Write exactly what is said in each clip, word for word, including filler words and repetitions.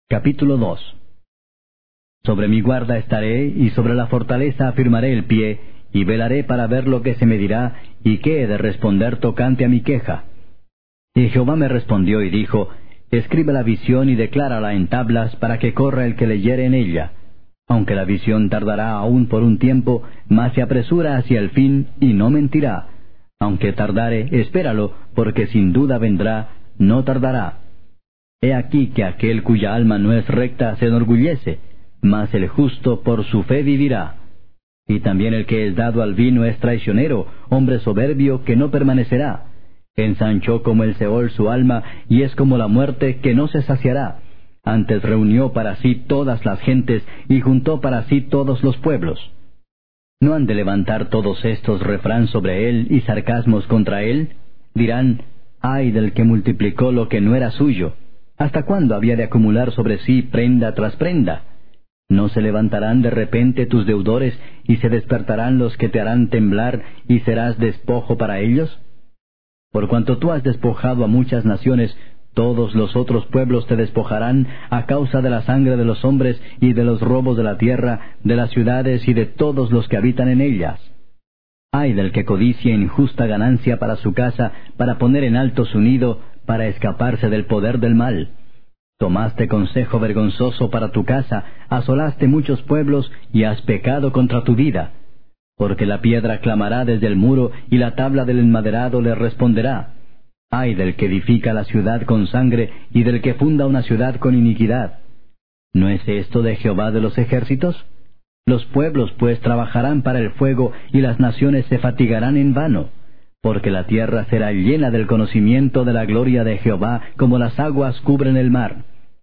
Capítulo dos. Sobre mi guarda estaré, y sobre la fortaleza afirmaré el pie, y velaré para ver lo que se me dirá, y qué he de responder tocante a mi queja. Y Jehová me respondió y dijo, Escribe la visión y declárala en tablas, para que corra el que leyere en ella. Aunque la visión tardará aún por un tiempo, mas se apresura hacia el fin, y no mentirá. Aunque tardare, espéralo, porque sin duda vendrá, no tardará. He aquí que aquel cuya alma no es recta se enorgullece, mas el justo por su fe vivirá. Y también el que es dado al vino es traicionero, hombre soberbio que no permanecerá. Ensanchó como el Seol su alma, y es como la muerte que no se saciará. Antes reunió para sí todas las gentes, y juntó para sí todos los pueblos. ¿No han de levantar todos estos refrán sobre él y sarcasmos contra él? Dirán, ay del que multiplicó lo que no era suyo. ¿Hasta cuándo había de acumular sobre sí prenda tras prenda? ¿No se levantarán de repente tus deudores, y se despertarán los que te harán temblar, y serás despojo para ellos? Por cuanto tú has despojado a muchas naciones, todos los otros pueblos te despojarán a causa de la sangre de los hombres y de los robos de la tierra, de las ciudades y de todos los que habitan en ellas. Ay del que codicia injusta ganancia para su casa, para poner en alto su nido, para escaparse del poder del mal. Tomaste consejo vergonzoso para tu casa, asolaste muchos pueblos y has pecado contra tu vida. Porque la piedra clamará desde el muro y la tabla del enmaderado le responderá. Ay del que edifica la ciudad con sangre y del que funda una ciudad con iniquidad. ¿No es esto de Jehová de los ejércitos? Los pueblos pues trabajarán para el fuego y las naciones se fatigarán en vano. Porque la tierra será llena del conocimiento de la gloria de Jehová, como las aguas cubren el mar.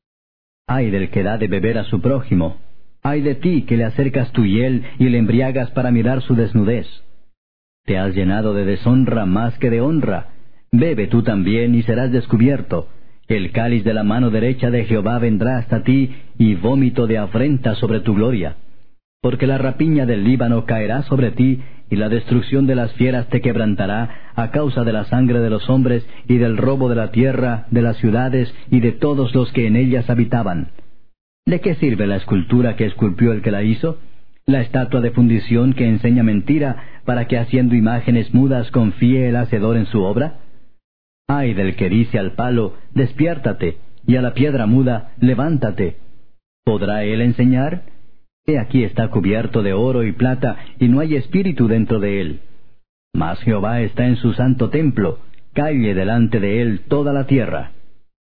Ay del que da de beber a su prójimo. Ay de ti que le acercas tu hiel y le embriagas para mirar su desnudez. Te has llenado de deshonra más que de honra. Bebe tú también y serás descubierto. El cáliz de la mano derecha de Jehová vendrá hasta ti, y vómito de afrenta sobre tu gloria. Porque la rapiña del Líbano caerá sobre ti, y la destrucción de las fieras te quebrantará, a causa de la sangre de los hombres, y del robo de la tierra, de las ciudades, y de todos los que en ellas habitaban. ¿De qué sirve la escultura que esculpió el que la hizo? ¿La estatua de fundición que enseña mentira, para que haciendo imágenes mudas confíe el hacedor en su obra? Ay del que dice al palo, despiértate, y a la piedra muda, levántate. ¿Podrá él enseñar? He aquí está cubierto de oro y plata, y no hay espíritu dentro de él. Mas Jehová está en su santo templo, calle delante de él toda la tierra.